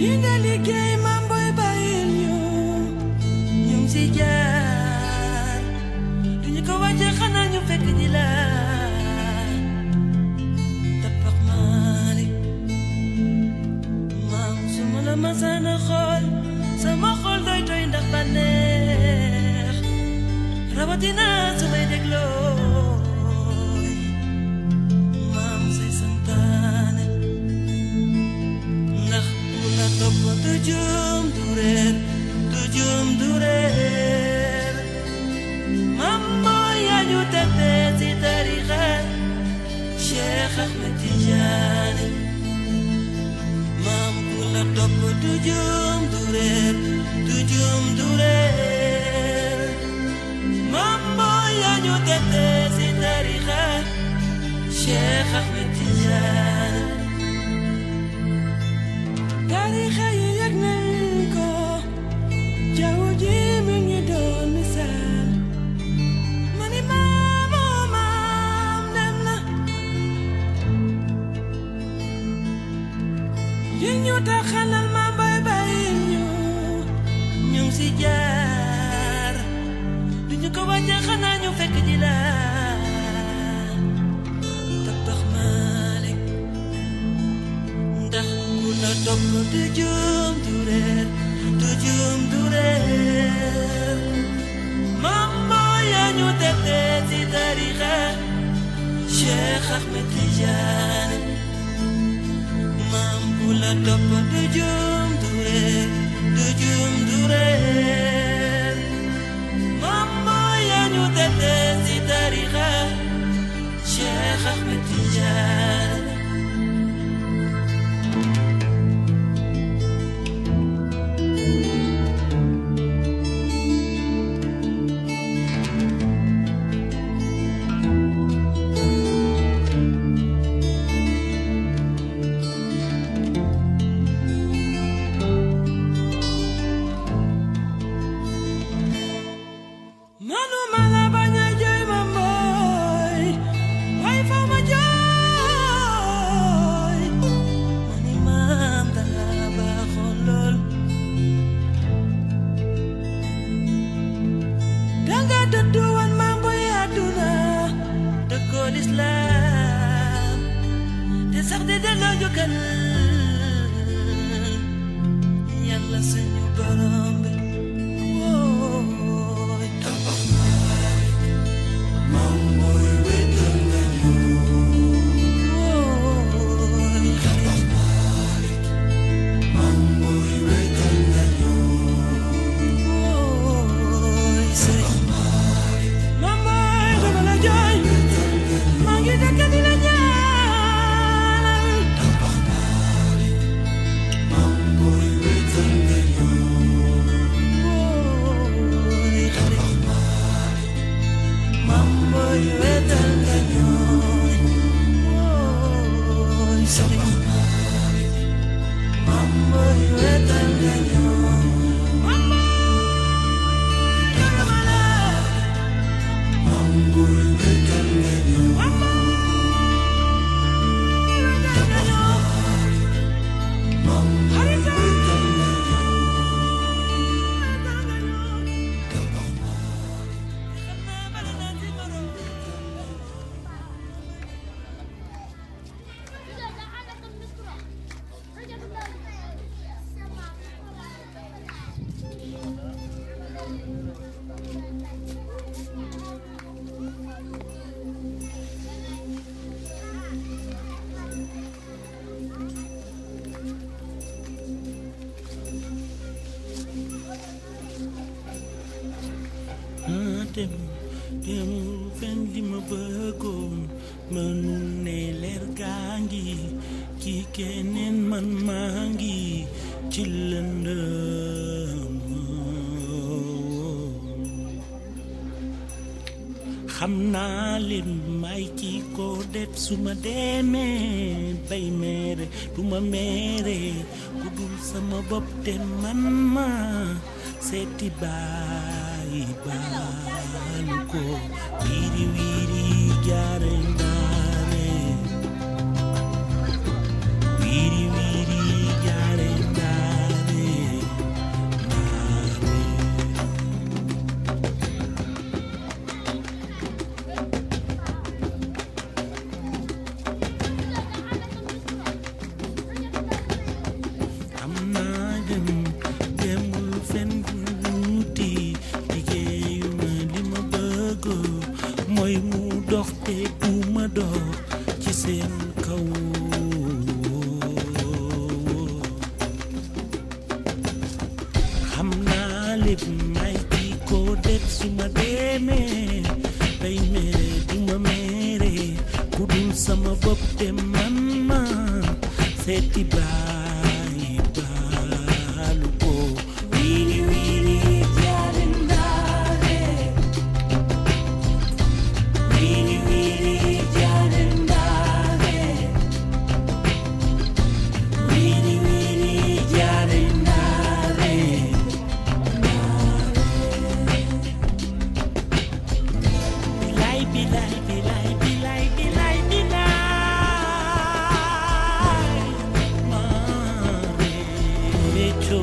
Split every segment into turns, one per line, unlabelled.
nga liggéey maam booy bàyyil ñu ngi si jaar duñu ko wàcce xanaa ñu fekk ji la tapax maali maam su ma la masaana xool sama xol doy doy ndax bànneex rawatina su may déglooy maam say santaane ndax mu la topp du juum du réer du juum du réer maam mooy yaa ñu tette si tarixa Cheikh Ahmed Tidiane maam mu la topp du juum du réer du juum du réer maam mooy yaa ñu tette si tarixa Cheikh Ahmed Tidiane tarixa yi yëg nañ ko jaww ji mi ngi doon misaal ma ni maam dem na yi ñu taxalal ma bay bàyyi ñu ngi si jaar duñu ko wàcce xanaa ñu fekk ji la tabax Malik ndax ku la topp du juum du réer du juum du réer maam mooy yaa ñu tette si tarixa Cheikh Ahmed Tidiane maam ku la topp du juum du réer du juum du réer maam mooy yaa ñu tette si tarixa Cheikh Ahmed Tidiane Islam te sax de delloo njukkal Yàlla suñu borom bi wooy tabax Malik maam mooy wéetal nañu wooy tabax Malik maam mooy wéetal nañu wooy tabax Malik maam mooy dama la jooy maa ngi dëkk di la ñaanal tabax Malik maam mooy wéetal nañu wooy tabax Malik maam mooy wéetal nañu wooy tabax Malik maam mooy wéetal nañu maam mooy wéetal nañu dem fen li ma bëggoon mënul ne leer gaa ngi ci keneen man maa ngi ci lëndëm xam naa leen may ki ko def su ma demee bay mere du ma mere ku dul sama bopp te man ma seeti baay baalu ko wiri wiri jaare ndaare wiri wiri jaare ndaare lépp may ki ko def su ma demee bay mere du ma mere ku dul sama bopp te man ma seeti baay baalu ko wiri wiri jaare ndaare wiri wiri jaare ndaare wiri wiri jaare ndaare bilay bilay bilay bilay bilay bilay maare cho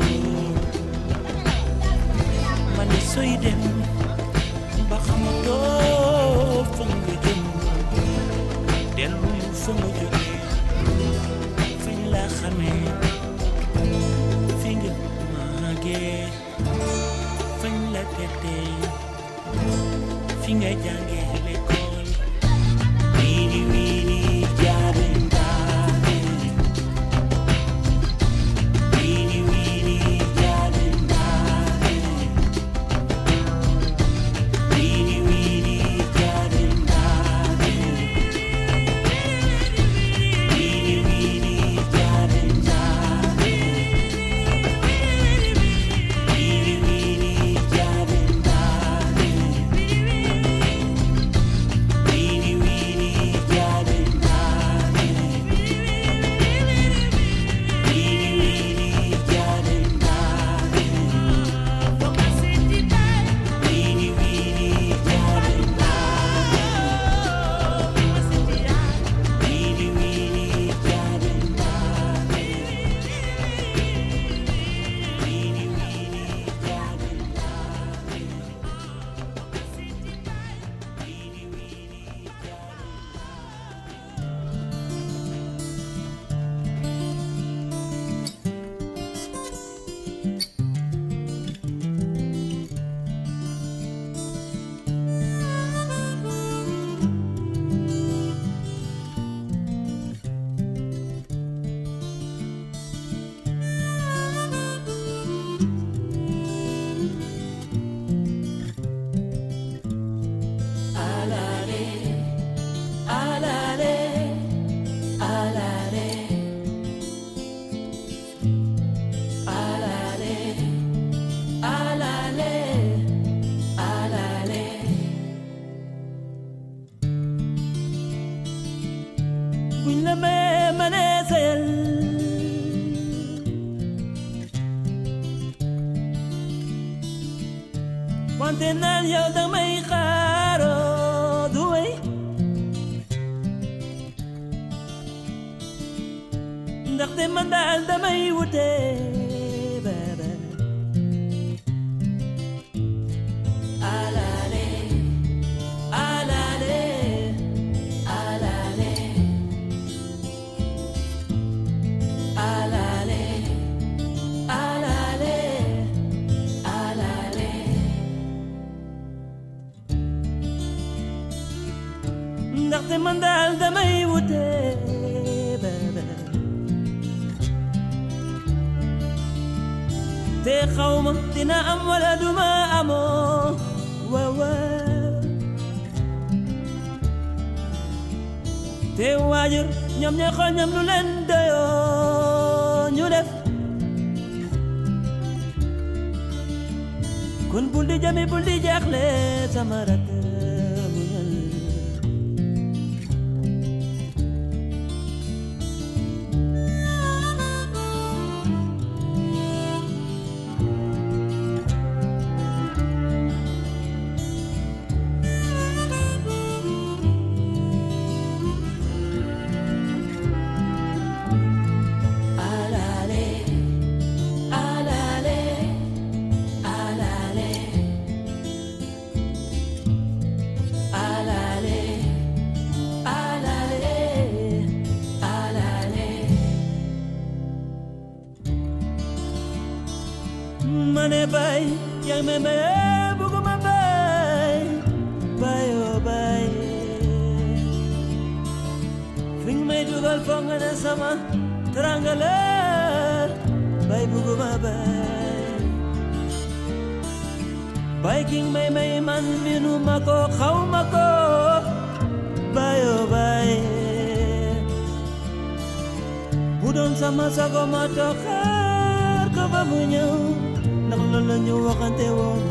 man soy dem ba xamatoo fa nga jëm dellu fa nga jóge fañ la xamee fi nga màggee fañ la tettee fi nga jàngee l'école wiiri wiiri jaare ndaare wiiri wiiri jaare ndaare wiiri wiiri jaare ndaare wiiri wiiri jaare ndaare wiiri wiiri jaare ndaare wiiri wiiri jaare ndaare wiiri wiiri jaare ndaare Bokka seeti baay wiiri wiiri jaare ndaare Bokka seeti yaay wiiri wiiri jaare ndaare wiiri wiiri jaare ndaare Bokka seeti baay wiiri wiiri jaare alale alale alale alale alale alale buñ la mee mënee seyal wante naan yow damay xaaroo du wey ndaxte man daal damay wute baba alale alale alale alale alale alale ndaxte man daal damay wute baba te xawma dina am wala duma amoo waaw waaw te waajur ñoom ñooy xool ñoom lu leen doyoo ñu def kon bul di jami bul di jaaxle sama rakk muñal alale alale alale alale alale alale mane bay yang me me buguma bay bay oh bay fing may dugal fonga na sama terangale bay buguma bay
king may man binu mako xaw mako bayo bay budon sama sago ma tokar ko ba mu ñew ndax loolu la ñu waxante woon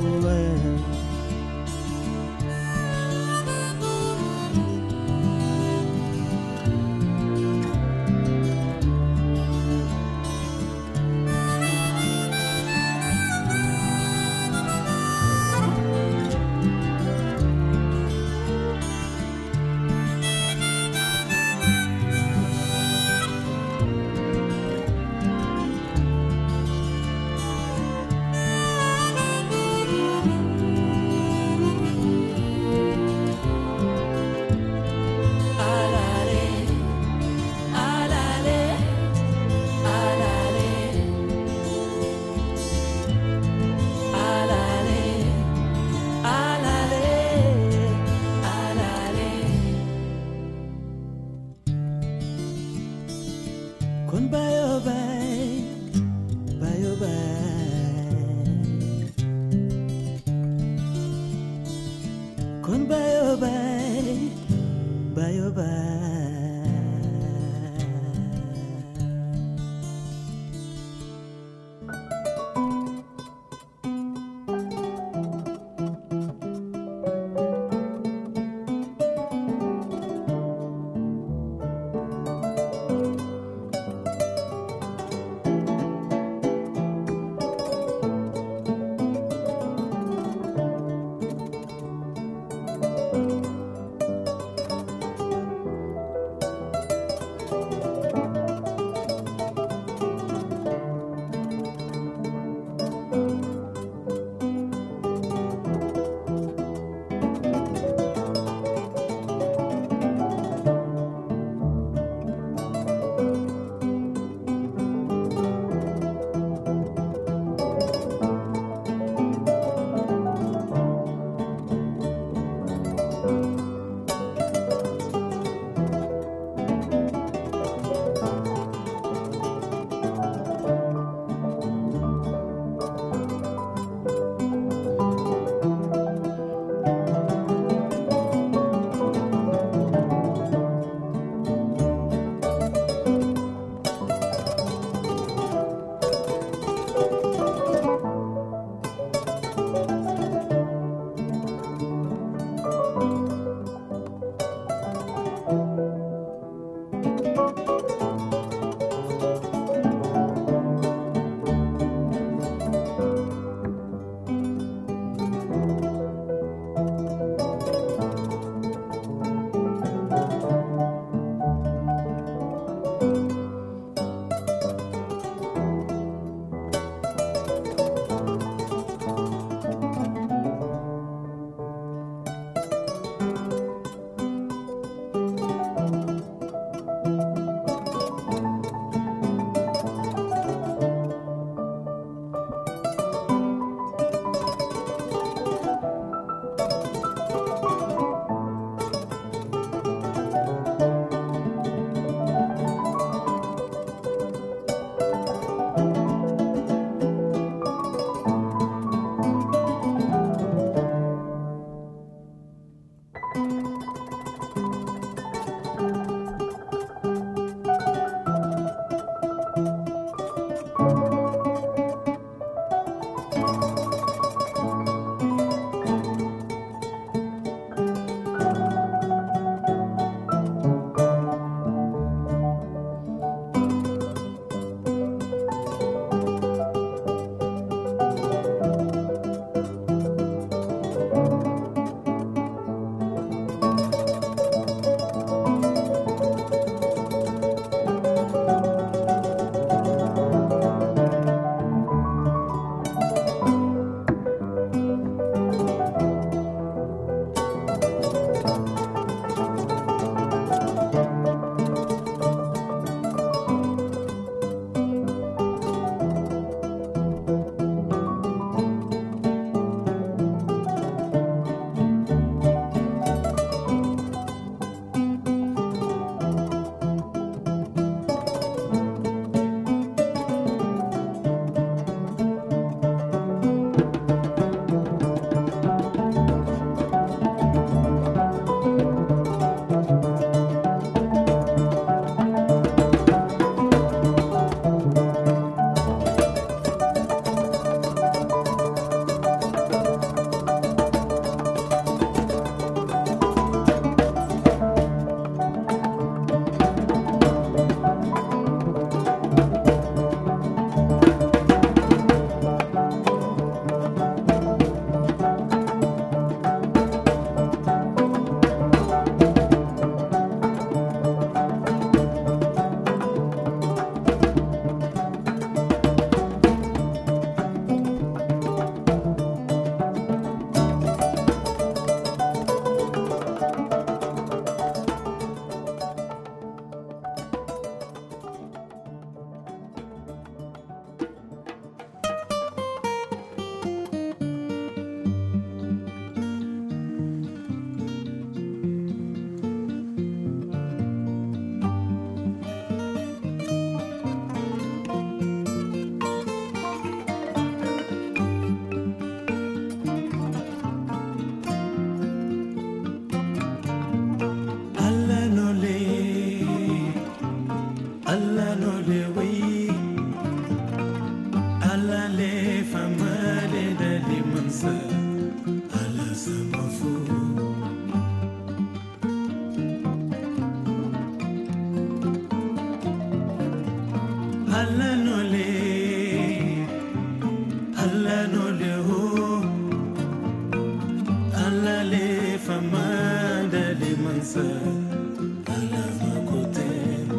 Musa, Allah makote.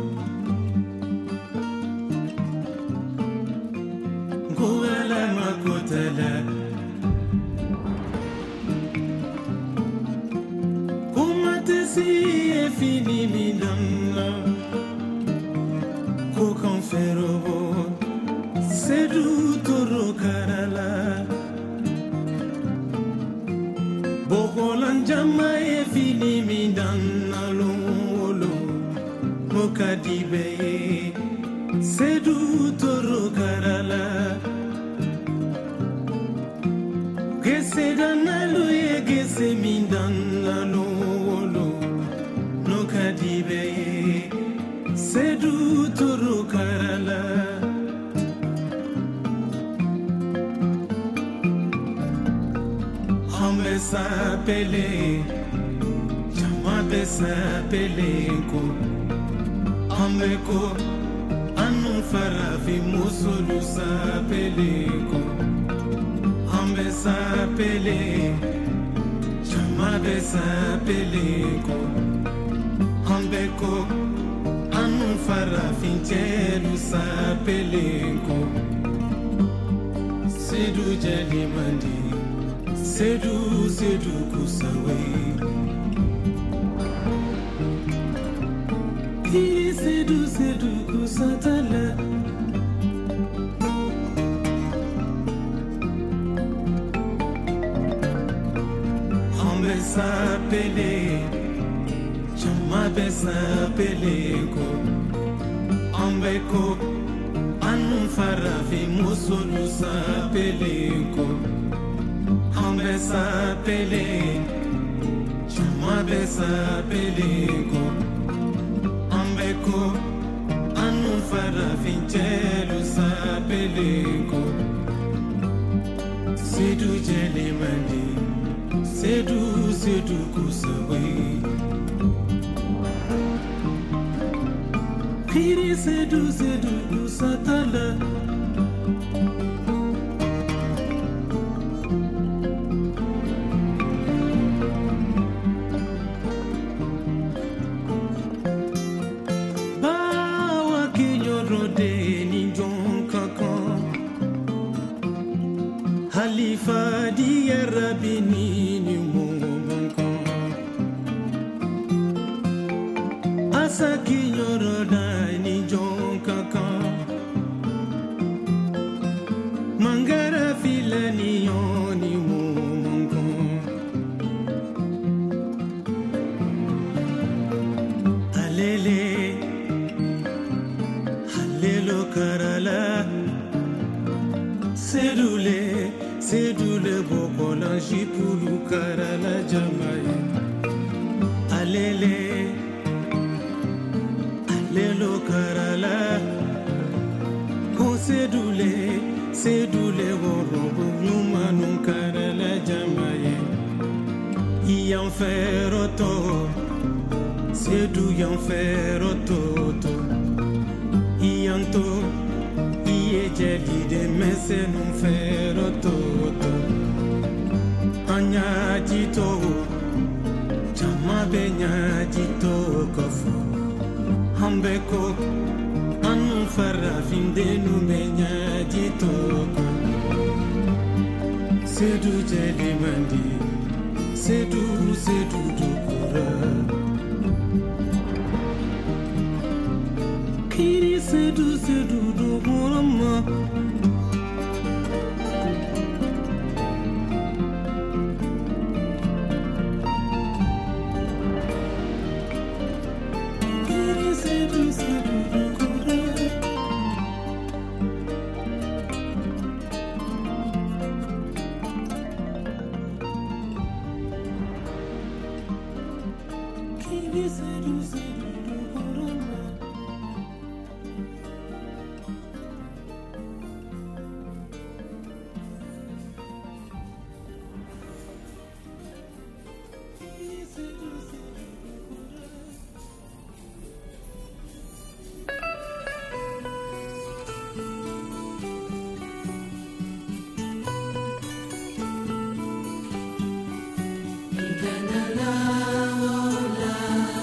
Kuala makotela. Kumate si e fini midanga. Kokan ferobo, sedu toro karala. Bokolan jama e fini midanga lolo. Mokadibe, sedu toro karala. Gese danalo ye gese midanga lolo. Mokadibe, sedu toro karala. Hambe sapele, jamabe sapele ko. Hambe ko, anu farafi musulu sapele ko. Hambe sapele, jamabe sapele ko. Hambe ko, anu farafi jelu sapele ko. Sedu jeli mandi. Sedu kusawe. Kiri sedu kusatala. Hambe sapele, jamabe sapele ko. Hambe ko, anu farafi musulu sapele ko. Hambe sapele, jamabe sapele ko. Hambe ko, anu farafi jelu sapele ko. Sedu jeli mandi, sedu kusawe. Kiri sedu kusatala. Halifa di Rabini ni mumunko. Asaki nyoroda ni jonkaka. Mangara filani yoni mumunko. Alele, halelo karala. Sedule bokola jipulu karala jamaye. Alelo karala. Ko sedule worobo nyumanu karala jamaye. Iyan feroto, sedu yan feroto. Iyanto. Jeli de mese non fero toto. Anya jito, jamabe nya jito kofu. Hambe ko, anu farafin de nume nya jito ko. Sedu jeli mandi, sedu dukura. Kiri sedu dukurama. Kiri sedu dukura. Kiri sedu dukurama.
Ikana la ola.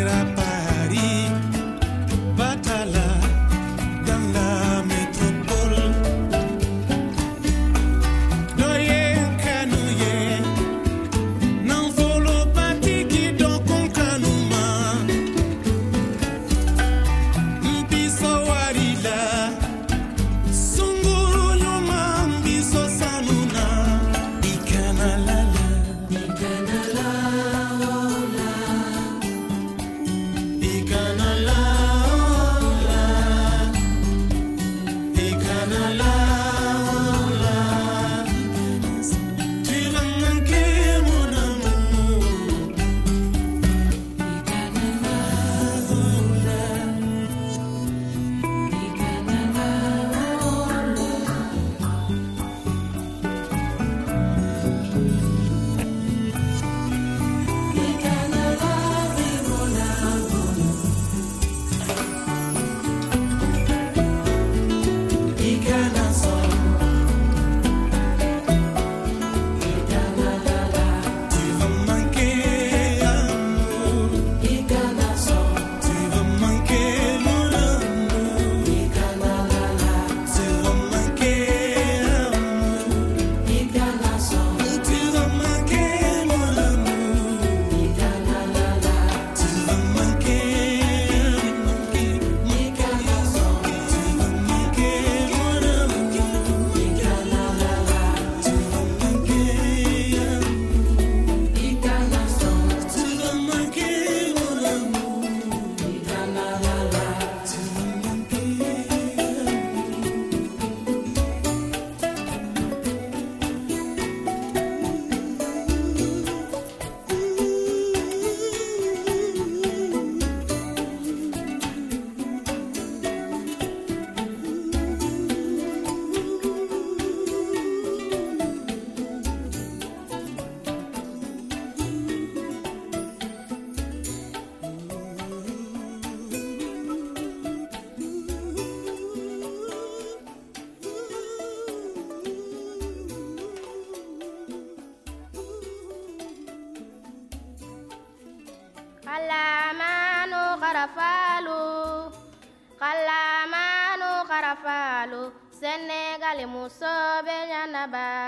Falo Senegal muso benyana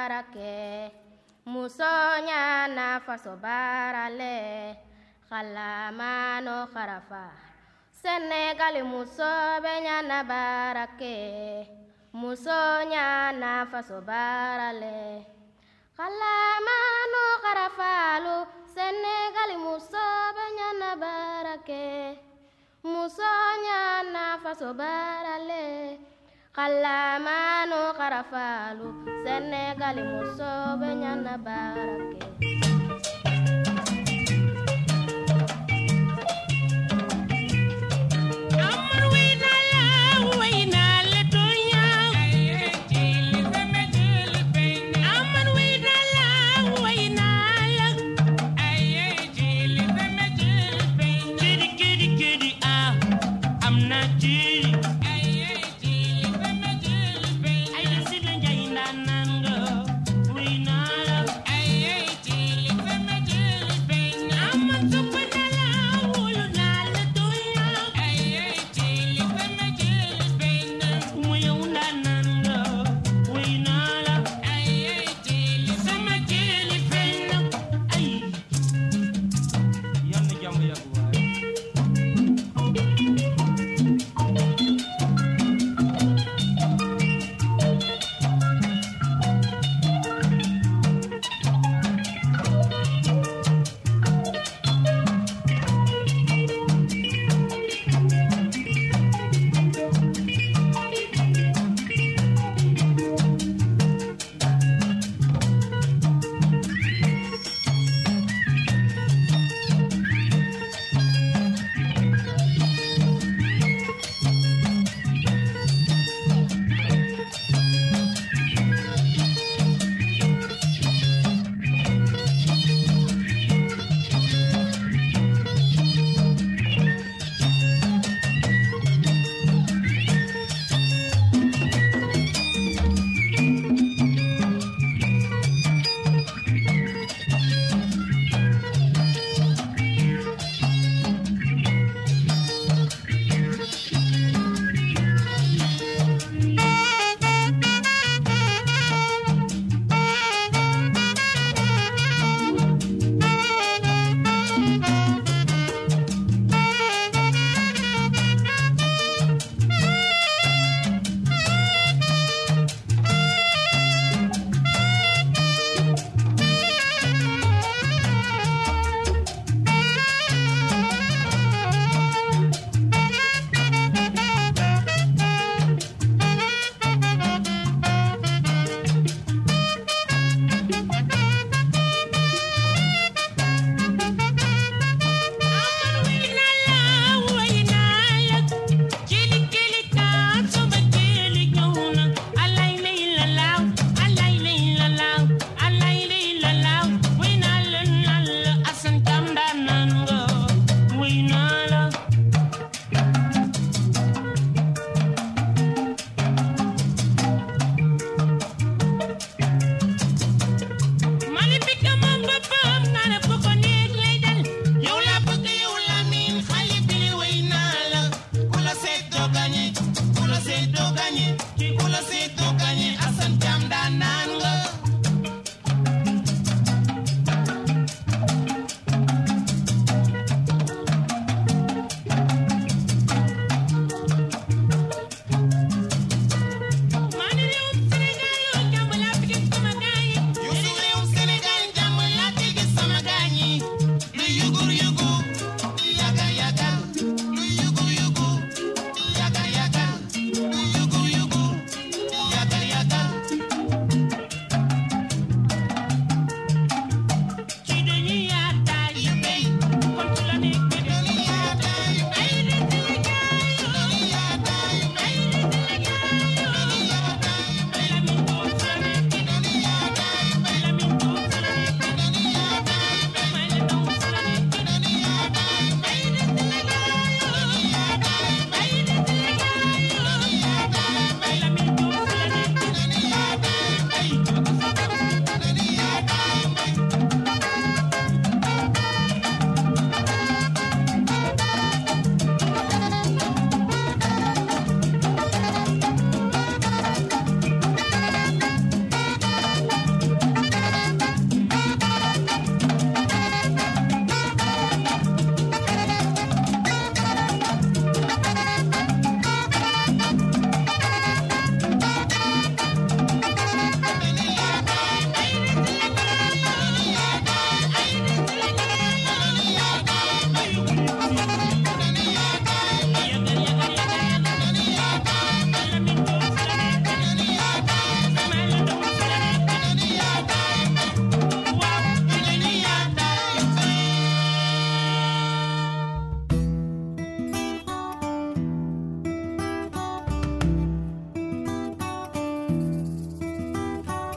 barake muso nyana faso barale khalamano kharafa Senegal muso benyana barake muso nyana faso barale khalamano kharafalu Senegal muso benyana barake muso nyana faso barale khalamano kharafalu Senegal muso benyana barake
Ay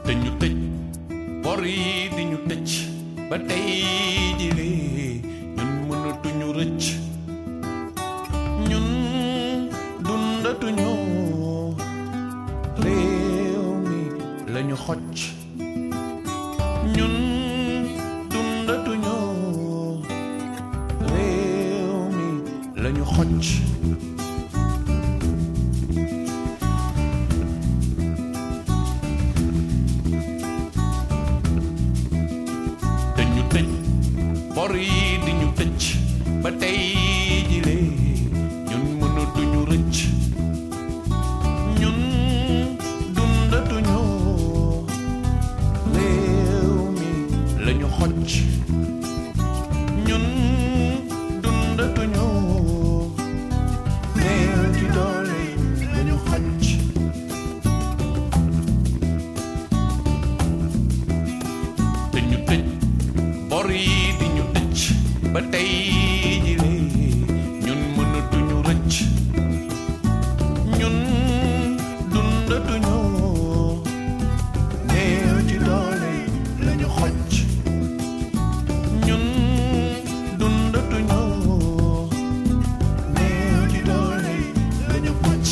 te ñu tëj bor yi di ñu tëj ba tey jii ñun mënatuñu rëcc ñun dundatuñu réew mi lañu xocc ñun dundatuñu réew mi lañu xocc te ñu tëj bor yi di ñu tëj ba tey jile ñun mënatuñu rëcc ñun dundatuñu réew mi lañu xocc ñun dundatuñu réew ci doole lañu xocc te ñu tëj bor yi di ñu tëj ba tey jile ñun mënatuñu rëcc ñun dundatuñu néew ci doole lañu xocc ñun dundatuñu néew ci doole lañu xocc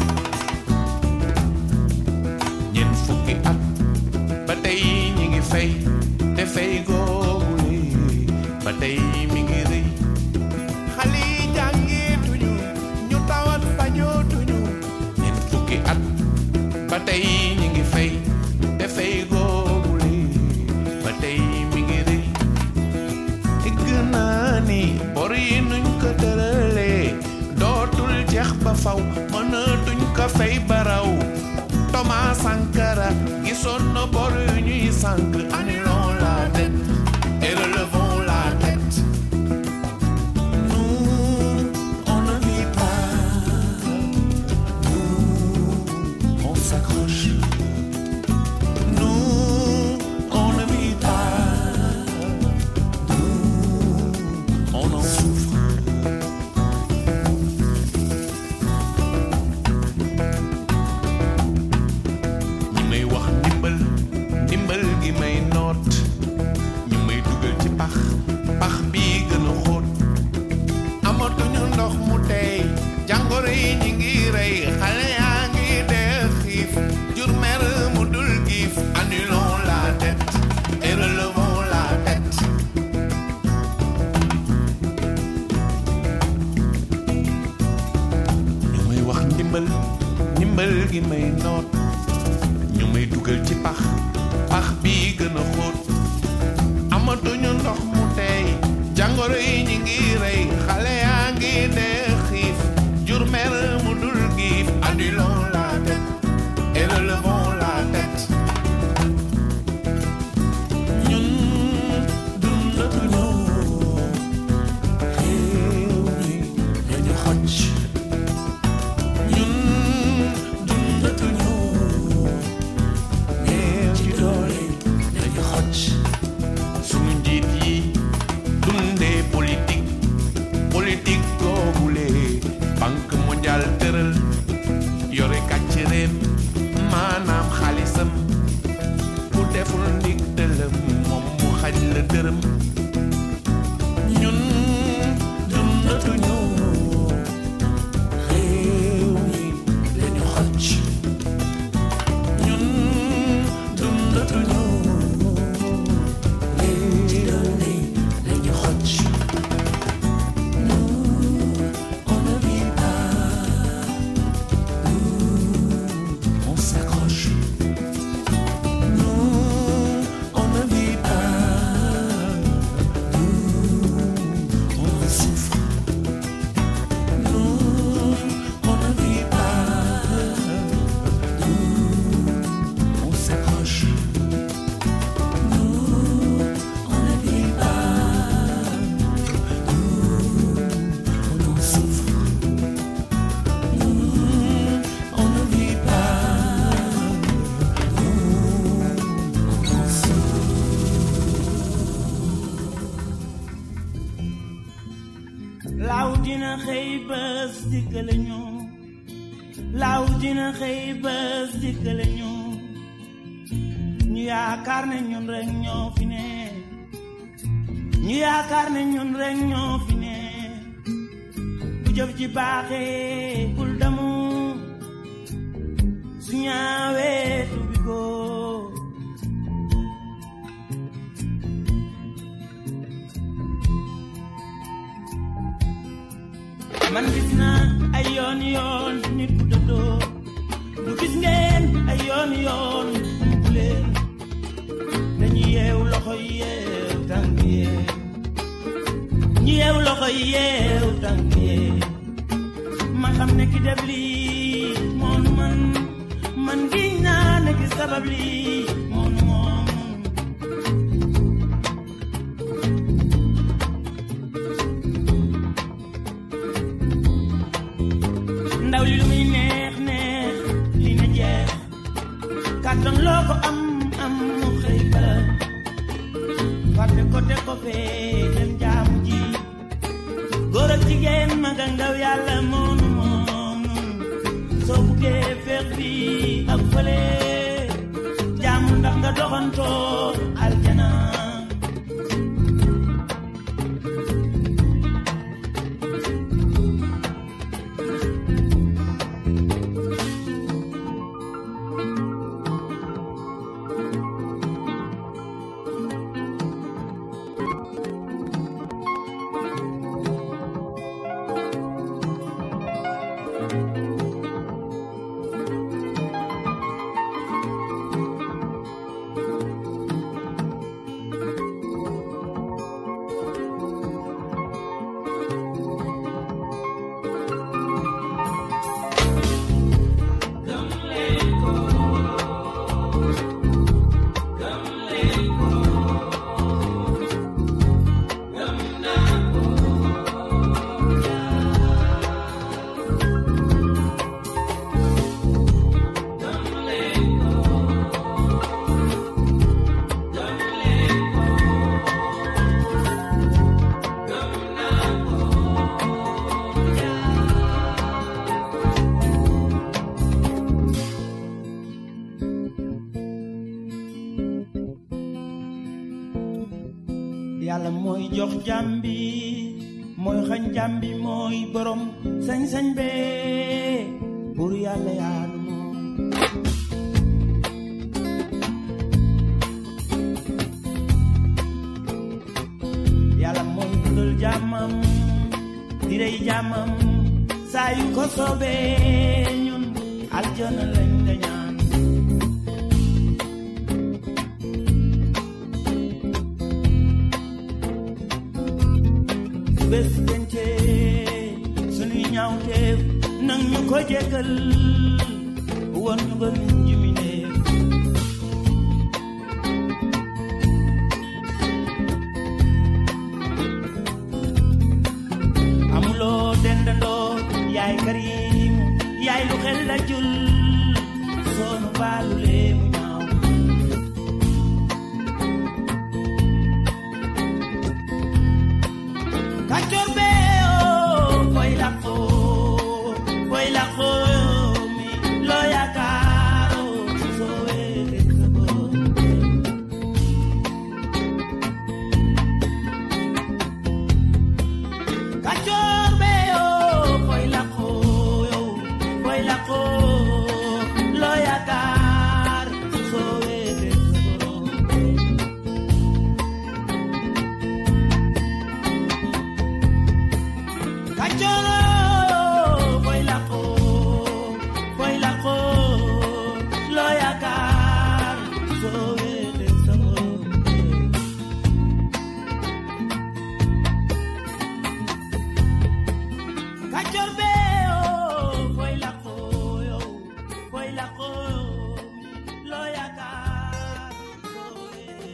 ñeent fukki at ba tey ñi ngi fay te fay googu ba tey mi ngi rëy xale yi jàngeetuñu ñu tawat fajootuñu ñeent fukki at ba tey ñi ngi fay te fay googu ba tey mi ngi rëy gën naa ni bor yi nuñ ko tëralee dootul jeex ba faw mënatuñ ko fay baraw Thomas Sankara gisoon na bor yu ñuy sànk annulons la dette et relevons la tête. Nous, on ne vit pas. Nous, on s'accroche. Nous, on ne vit pas. Nous, on en souffre. ñi may wax ndimbal ndimbal gi may noot ñu may dugal ci pax pax bi gën a xóot amatuñu ndox mu tey jàngoro yi ñi ngi rey xale yaa ngi dee xiif jur mer mu dul giif annulons la dette et relevons la tête ñu may wax ndimbal ndimbal gi may noot ñu may dugal ci pax pax bi gën a xóot amatuñu ndox mu tey jàngoro yi ñi ngi rey xale yaa ngi dee xiif jur mer mu dul giif annulons la tête et relevons la tête ñun dundatuñu réew mi lañu xocc ñun dundatuñu néew ci doole lañu xocc sunu njiit yi dundee politique googule banque mondiale tëral yore kàcc réem maanaam xaalisam ku deful ndig dëlëm moom mu xañ la dërëm ñun dundatuñu réew mi lañu xocc ñun dundatuñu réew mi lañu xocc on ne vit pas on s'accroche nous on ne vit pas on en souffre nous on ne vit pas on s'accroche nous on ne vit pas on en souffre nous on ne vit pas on en souffre.
laaw dina xëy bés dikkale ñu laaw dina xëy bés dikkale ñu ñu yaakaar ne ñun rek ñoo fi ne ñu yaakaar ne ñun rek ñoo fi ne bu jëf ji baaxee bul damu su ñaawee tubi ko man gis naa ay yoon yoon nit ku dëddoo lu gis ngeen ay yoon yoon mu leen dañuy yeew loxo yeew tànk yeew ñu yeew loxo yeew tànk yeew ma xam ne ki def lii moonu man giñ naa ne ki sabab lii moonu moom ndaw li lu muy neex neex li na jeex kàttan loo ko am mu xëy ba fàtte ko te ko fee dem jaamu ji góor ak jigéen mag ak ndaw yàlla moonu moom soo buggee feex bi ak fële jaamu ndax nga doxantoo aljana yàlla mooy jox jàmbi mooy xañ jàmbi mooy borom sañ-sañ bee buur yàlla yaanu moom yàlla mooy dundal jàmmam di rey jàmmam saa yu ko soobee ñun aljana lañ la ñaan bés dencee sunuy ñaawteef nang ñu ko jéggal won ñu gën ñu mi neef amuloo dendandoo yaay karim yaay lu xel la jul soonu baalulee mu ñaaw kàccoor bee foy laqoo mi loo yaakaaroo soo weete sa borom kàccoor bee foy laqoo loo yaakaar soo weete sa borom kàccoor foy laqoo loo yaakaar soo weete sa borom kàccoor bee foy laqoo loo yaakaar soo weete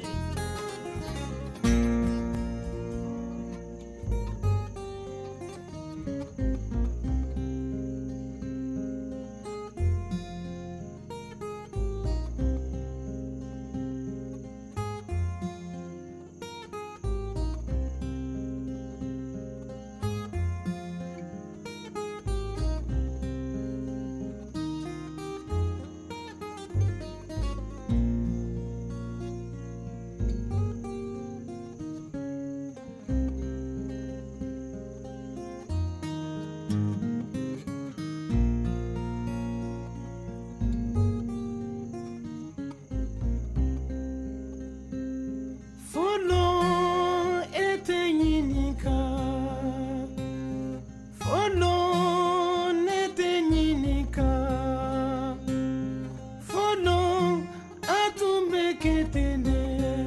Fono nete nyinika Fono atumbe ketende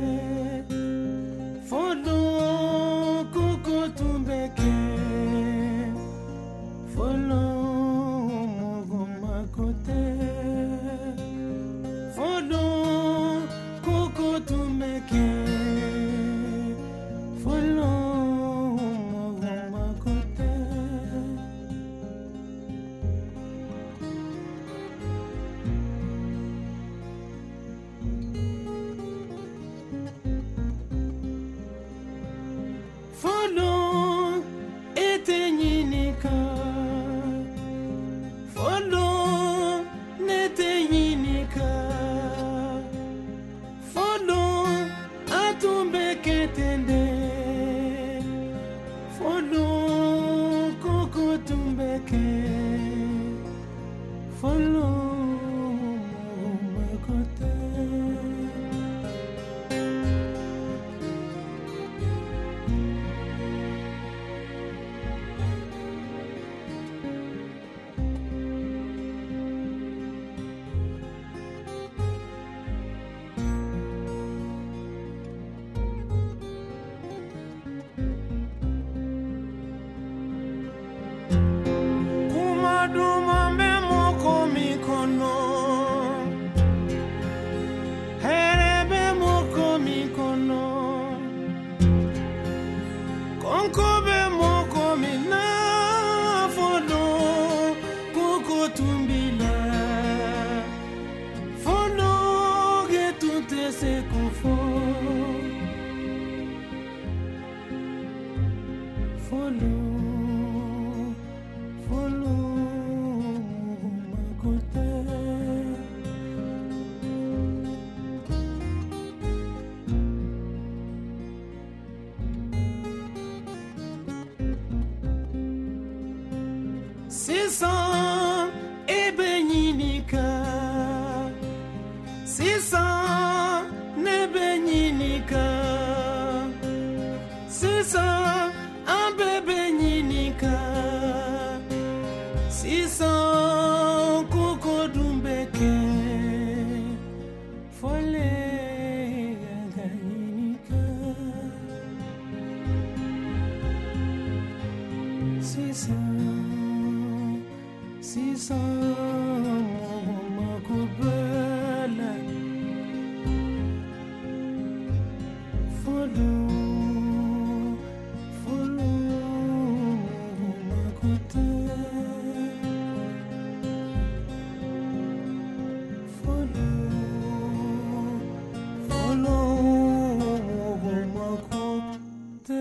Fono kuko tumbeke Fono mogoma kote Fono kuko tumbeke Fono mogoma kote Fono etenyinika Fono netenyinika Fono atumbe ketende Fono koko tumbeke Fono makote Kumaduma memo mikono Herebe moko mikono Konkobe moko mina Fono kuko tumbila Fono getute se kufo Fono makote Sisa ebenyinika Sisa nebenyinika Sisa ambebenyinika Sisa kuko dumbeke Fole yagayinika Sisa makubala Folo makote Folo makote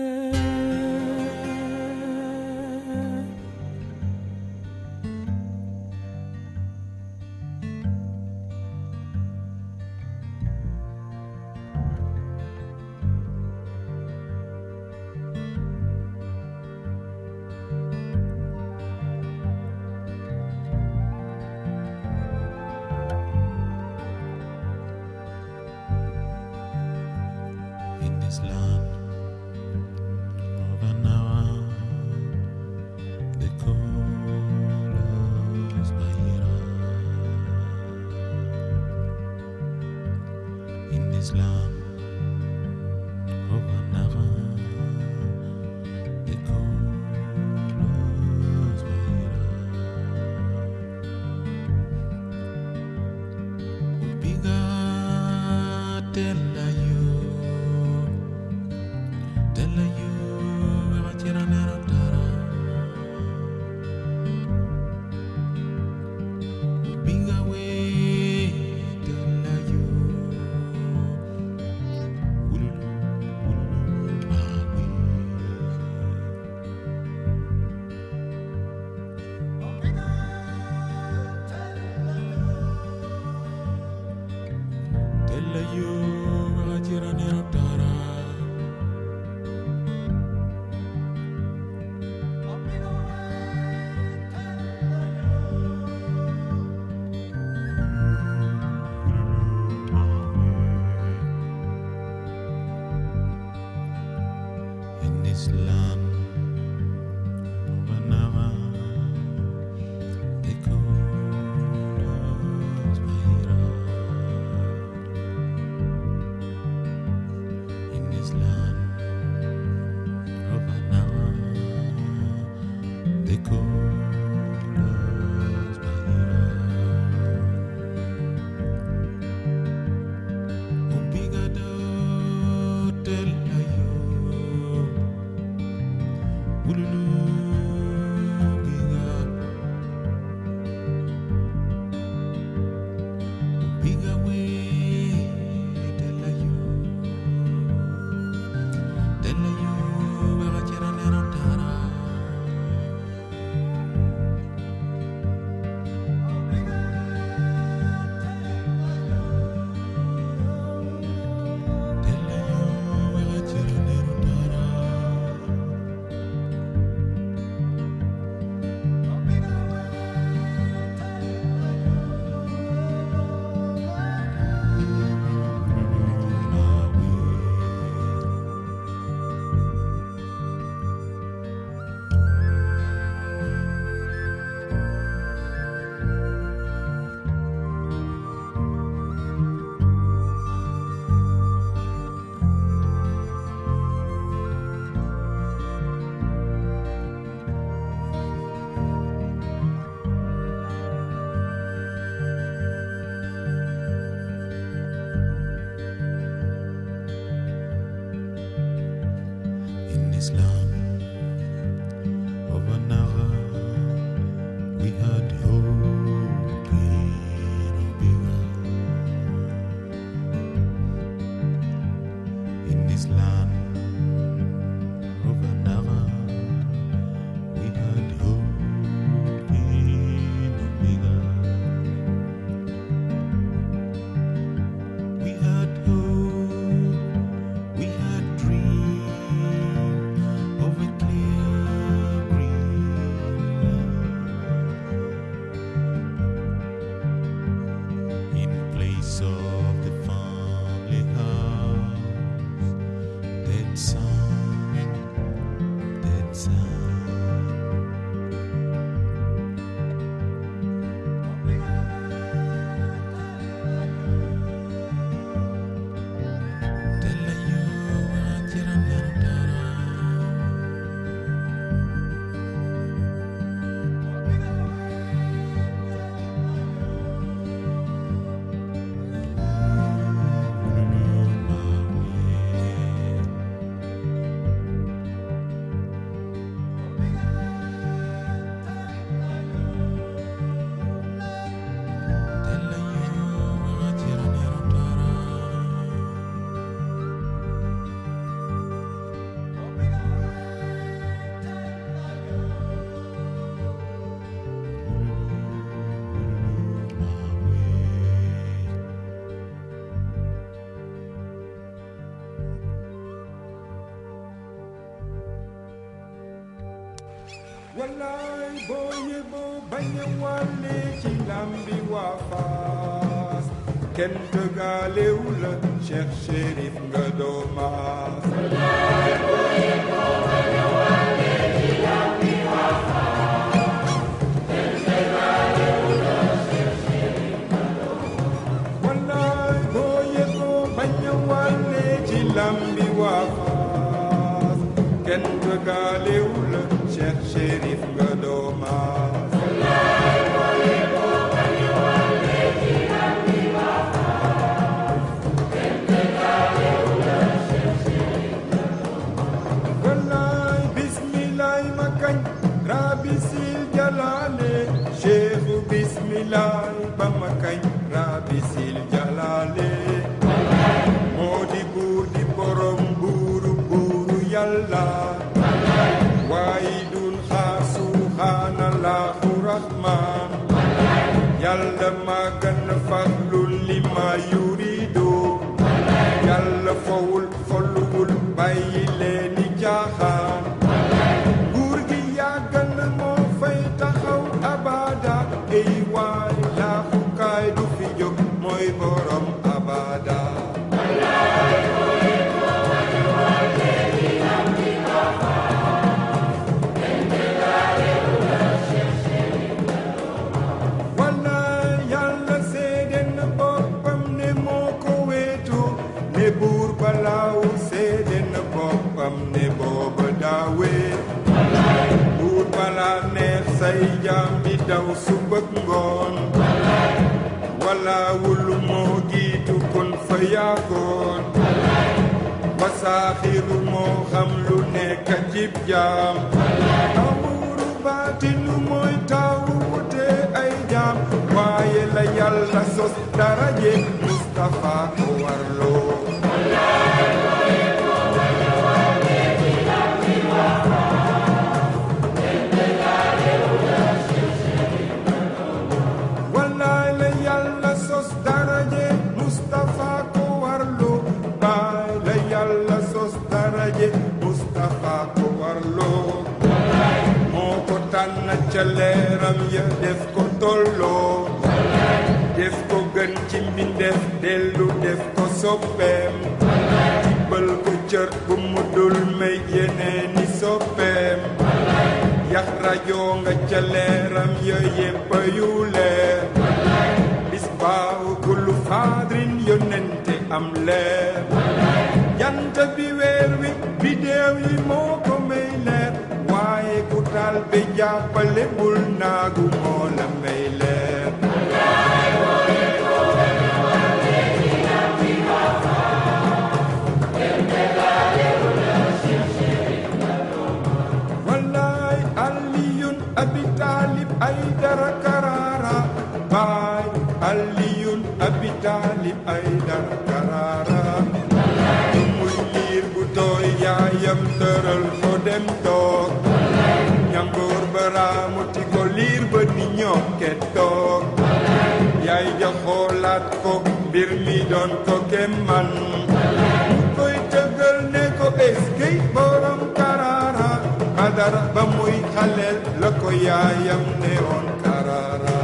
In this land of an hour, they call us Bahira. In this land of an hour, they call us Bahira. Upiga tela you.
this land of another, we had hope in Obira. In this land of another, we had hope in Obira. We had hope, we had dreams of a clear green land. In place of the family house, dead sound, dead sound.
Wallaay boo yeboo bañ a wàlle ci lambi waa Faas kenn tëggaalewu la Cheikh Chérif nga doomaas. Wallaay boo yeboo bañ a wàlle ci lambi waa Faas kenn tëggaalewu la Cheikh Chérif nga doomaas. Wallaay boo yeboo bañ a wàlle ci lambi waa Faas kenn tëggaalewu la Cheikh Chérif nga doomaas. Wallaay boo yeboo bañ a wàlle ci lambi waa Faas kenn tëggaalewu la Cheikh Chérif nga doomaas. Wallaay bismillaay ma kañ Rabbi sil jalaale Cheikhu bismillaay ba ma kañ Rabbi sil jalaale moo di buur di borom buuru buuru Yàlla waahidun subhaanallahu rahmaan Yàlla maa gën a farlul li ma yuridu Yàlla fowul folluwul bàyyi leeni caaxaan buur gi yàgg na moo fay taxaw abada ey waay laafukaay du fi jóg mooy borom abada. buur balaaw seede na boppam ne booba daawee buur balaa neex say jaam di daw subak ngoon walaawul moo giitu kon fa yaakoon wasaaxiru moo xam lu nekk cib jaam awuru baatinu mooy taawu wute ay jaam waaye la yàlla sos daraje Mustafa ko warloo wallaay la yàlla sos daraje Mustafa ko warloo baay la yàlla sos daraje Mustafa ko warloo moo ko tànn ca leeram ya def ko tolloo def ko gën ci mbindeef dellu def ko soppeem tibbal ko cër bu mu dul may yeneeni soppeem yax rajo nga ca leeram ya yépp yu leer bis baaw kullu faadrin yonente am leer jant bi weer wi biddeew yi moo ko may leer waaye ku taal be jàppale bul naagu moo la may leer Aydara Karara baay Aliyun Abi Talib Aydara Karara muy liir bu tooy yaayam tëral ko dem toog ñangoor baraamuti ko liir ba ni ñokket toog yaay ja xoolaat ko mbir mi doon ko kemman koy tëggal ne ko eskey borom Karara Badara ba muy xaleel la ko yaayam ne woon Karara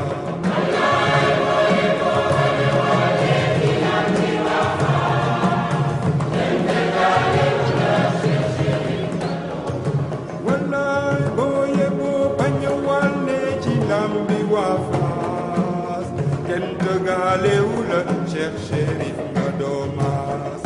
wallaay booye boo bañ a wàlle ci lambi waa Faas kenn tëggaalewu la Cheikh Chérif nga doomaas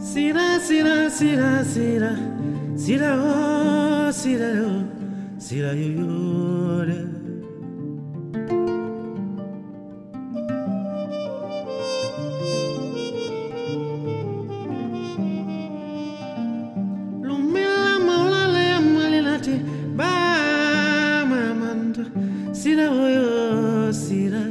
Sira, sira, sira, sira, sira, oh, sira, oh, sira, yo, yo. Lumila maulale amalilati, ba mamanta, sira, oh, yo, sira.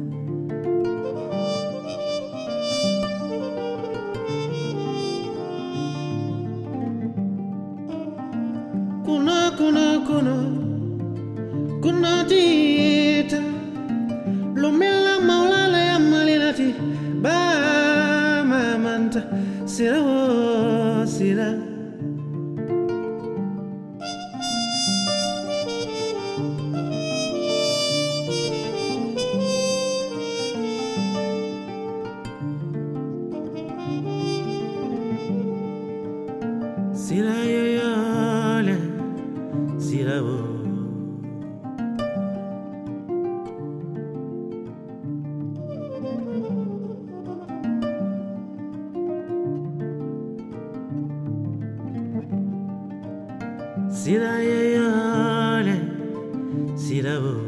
Kuna tita Lumila maulale amalilati ba mamanta sira oh sira sira yo yo le sira oh sira yo yo le sira oh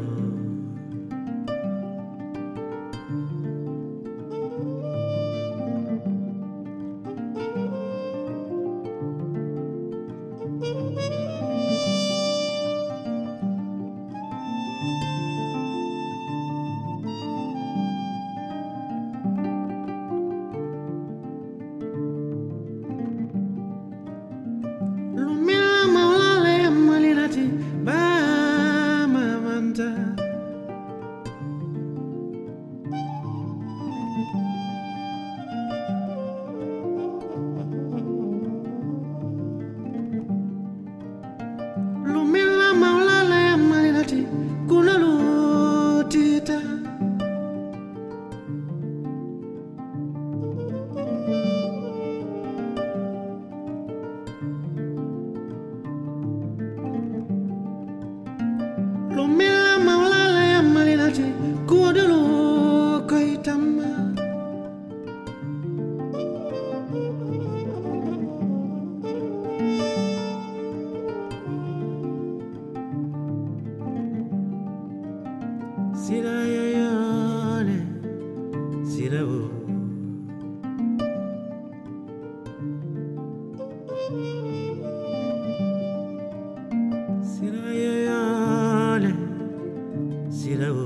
sira yo yo le sira oh sira yo yo le sira oh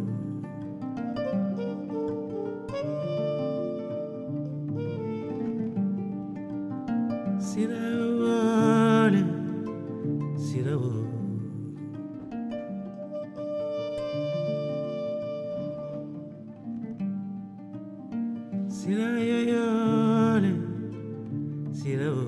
sira oh le sira oh sira yo yo le sira oh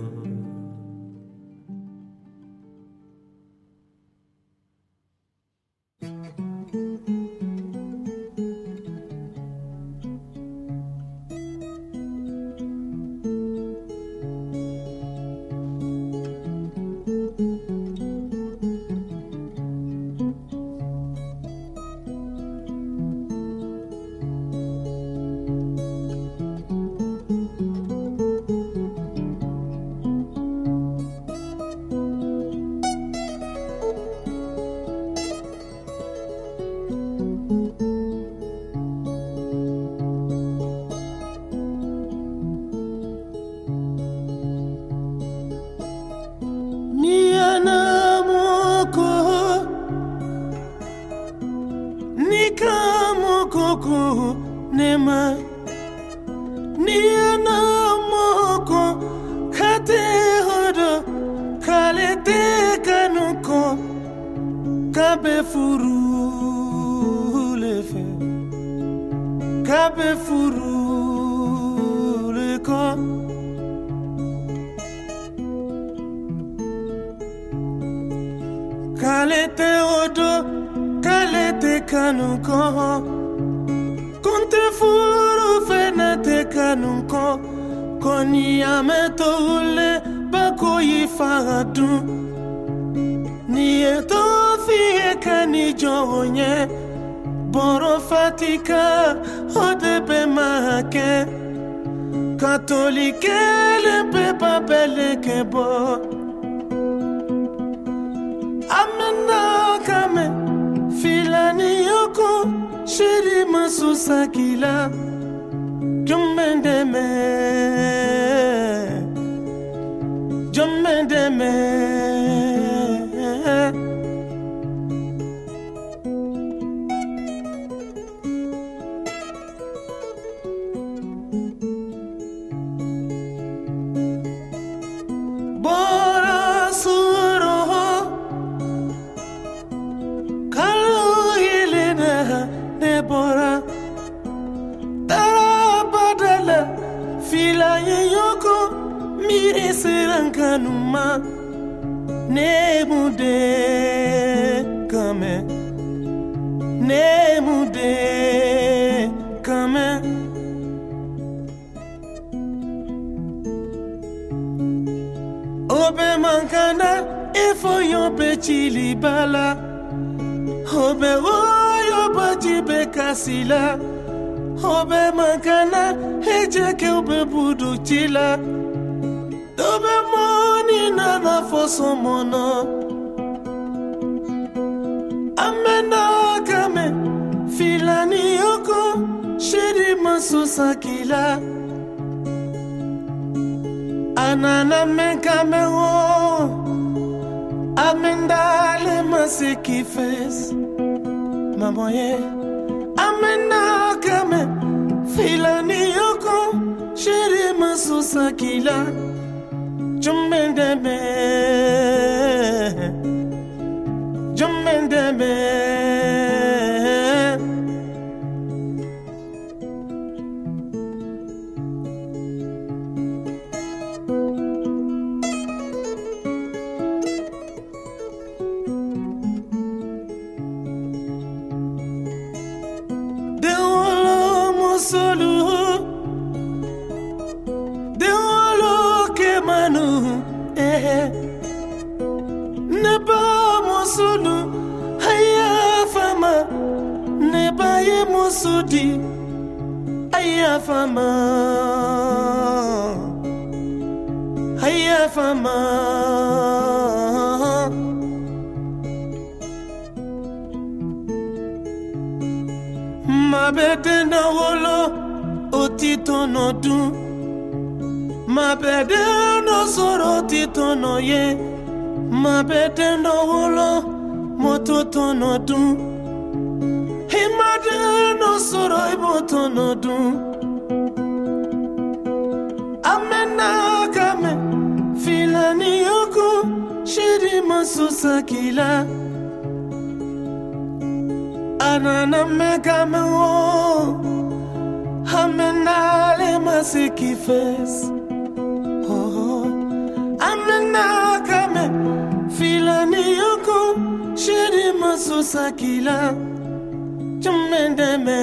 nema niana moko kate hodo kalete kanuko kabe furu lefe kabe furu leko kalete hodo kalete kanuko Conte furu fenate kanunko Koni ameto ule bako yifagadu Ni eto fie kani jonye Boro fatika odebe mahake catholique le pepa belle que bo amena kame filani yoko shiri masusakila jummendeme mire serankanuma nemude kame obe mankana ifo yobe chilibala obe oyoba jibe kasila obe mankana hejeke obe budu chila Dobe moni na na foso mono Amena kame filani yoko shiri masusakila Anana menkame wo Amendale masikifes Mamoye Amena kame filani yoko shiri masusakila Jummendeme Deolo musolu Deolo kemanu Neba musulu haya fama Neba ye musudi haya fama Mabete na wolo otito no du Mabede no soro tito no ye Mabede no wolo mototo no du Himade no soro iboto no du Amena kame filani yoko shiri masusakila Anana mekame wo Amena le masikifes Amena kame filani yoko shiri masusakila Jummendeme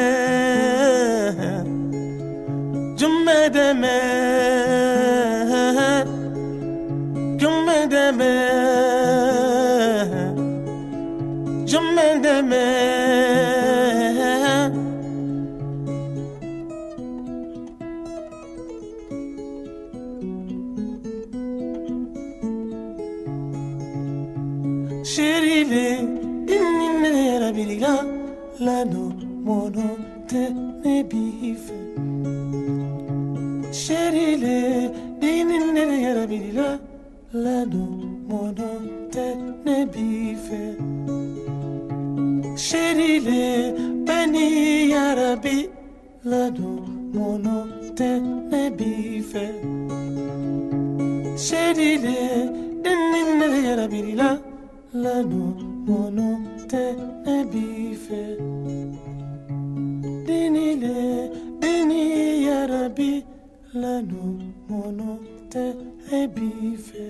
Sherile dinine rabiriga lano mono te nebife Sherile dinine rabiriga lano mono te nebife Sherile beni yarabi lano mono te nebife Sherile dinine rabiriga lano mono te nebife Dinile beni yarabi lano mono te nebife